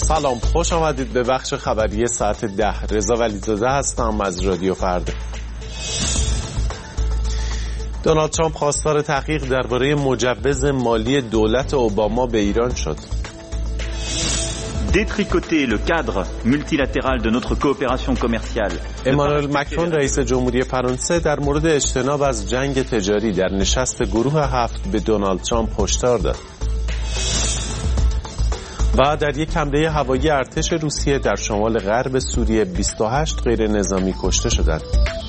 سلام، خوش آمدید به بخش خبری ساعت 10. رضا ولیزاده هستم از رادیو فردا. دونالد ترامپ خواستار تحقیق درباره مجوز مالی دولت اوباما به ایران شد. détricoter le cadre multilatéral de notre coopération commerciale. امانوئل مکرون رئیس جمهوری فرانسه در مورد اجتناب از جنگ تجاری در نشست گروه 7 به دونالد ترامپ هشدار داد. و در یک حمله هوایی ارتش روسیه در شمال غرب سوریه 28 غیر نظامی کشته شدند.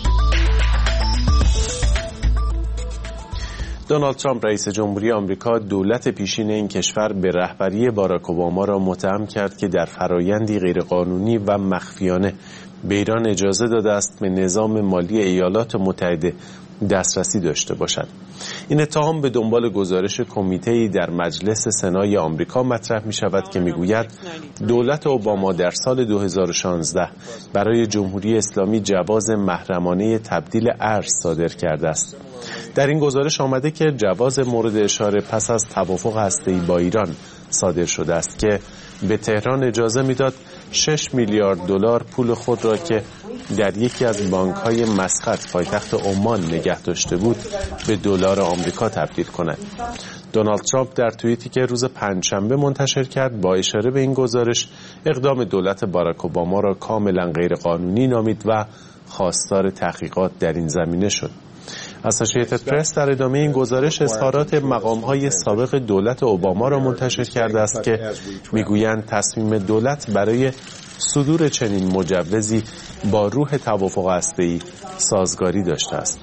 دونالد ترامپ رئیس جمهوری آمریکا دولت پیشین این کشور به رهبری باراک اوباما را متهم کرد که در فرایندی غیرقانونی و مخفیانه به ایران اجازه داده است به نظام مالی ایالات متحده دسترسی داشته باشد. این اتهام به دنبال گزارش کمیته‌ای در مجلس سنای آمریکا مطرح می شود که می گوید دولت اوباما در سال 2016 برای جمهوری اسلامی جواز محرمانه تبدیل ارز صادر کرده است. در این گزارش آمده که جواز مورد اشاره پس از توافق هسته‌ای با ایران صادر شده است که به تهران اجازه میداد 6 میلیارد دلار پول خود را که در یکی از بانک‌های مسقط پایتخت عمان نگه داشته بود به دلار آمریکا تبدیل کند. دونالد ترامپ در توییتی که روز پنجشنبه منتشر کرد با اشاره به این گزارش اقدام دولت باراک اوباما را کاملا غیرقانونی نامید و خواستار تحقیقات در این زمینه شد. اسوسییتد پرس در ادامه این گزارش اظهارات مقام‌های سابق دولت اوباما را منتشر کرده است که میگویند تصمیم دولت برای صدور چنین مجوزی با روح توافق هسته‌ای سازگاری داشته است.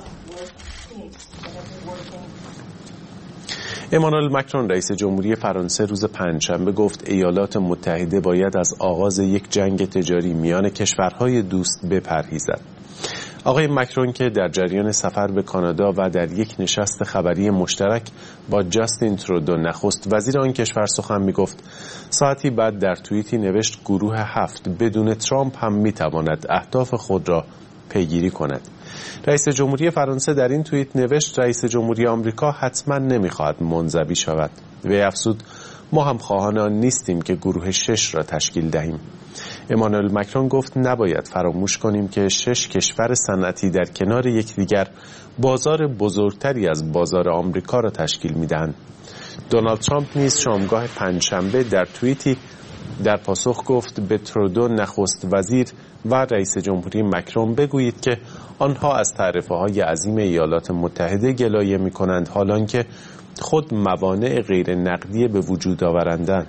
امانوئل مکرون رئیس جمهوری فرانسه روز پنجشنبه گفت ایالات متحده باید از آغاز یک جنگ تجاری میان کشورهای دوست بپرهیزد. آقای مکرون که در جریان سفر به کانادا و در یک نشست خبری مشترک با جاستین ترودو نخست وزیر آن کشور سخن می‌گفت، ساعتی بعد در توییتی نوشت گروه 7 بدون ترامپ هم می‌تواند اهداف خود را پیگیری کند. رئیس جمهوری فرانسه در این توییت نوشت رئیس جمهوری آمریکا حتما نمی‌خواهد منزوی شود. وی افزود ما هم خواهان آن نیستیم که گروه 6 را تشکیل دهیم. امانوئل مکرون گفت نباید فراموش کنیم که 6 کشور صنعتی در کنار یکدیگر بازار بزرگتری از بازار آمریکا را تشکیل می‌دهند. دونالد ترامپ نیز شامگاه پنجشنبه در توییتی در پاسخ گفت به ترودو نخست وزیر و رئیس جمهوری مکرون بگویید که آنها از تعرفه‌های عظیم ایالات متحده گلایه می‌کنند حالان که خود موانع غیر نقدی به وجود آورندند.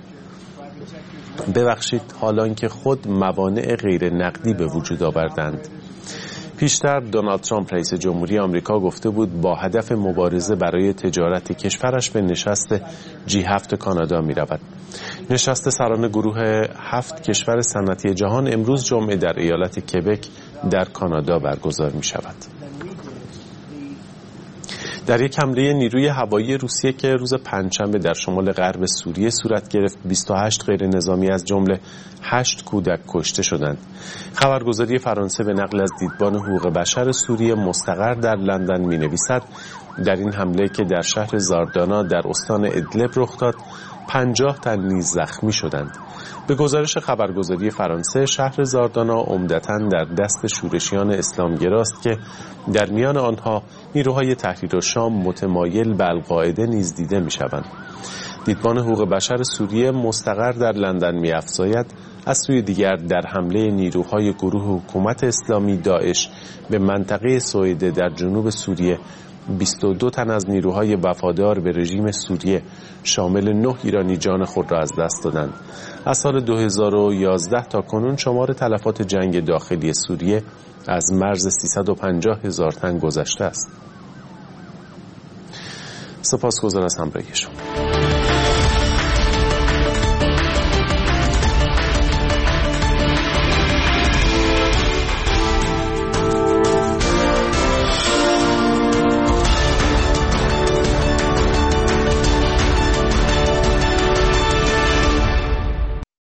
حالان که خود موانع غیر نقدی به وجود آوردند. پیشتر دونالد ترامپ رئیس جمهوری آمریکا گفته بود با هدف مبارزه برای تجارت کشورش به نشست G7 کانادا می رود. نشست سران گروه 7 کشور صنعتی جهان امروز جمعه در ایالت کبک در کانادا برگزار می شود. در یک حمله نیروی هوایی روسیه که روز پنجشنبه در شمال غرب سوریه صورت گرفت 28 غیر نظامی از جمله 8 کودک کشته شدند. خبرگزاری فرانسه به نقل از دیدبان حقوق بشر سوریه مستقر در لندن می‌نویسد در این حمله که در شهر زاردانا در استان ادلب رخ داد 50 تن نیز زخمی شدند. به گزارش خبرگزاری فرانسه شهر زاردانا عمدتاً در دست شورشیان اسلامگراست که در میان آنها نیروهای تحریر الشام متمایل به القاعده نیز دیده می‌شوند. دیدبان حقوق بشر سوریه مستقر در لندن می‌افزاید از سوی دیگر در حمله نیروهای گروه حکومت اسلامی داعش به منطقه سویده در جنوب سوریه 22 تن از نیروهای وفادار به رژیم سوریه شامل 9 ایرانی جان خود را از دست دادند. از سال 2011 تا کنون شمار تلفات جنگ داخلی سوریه از مرز 350,000 تن گذشته است. سپاسگزار از همراهی شما.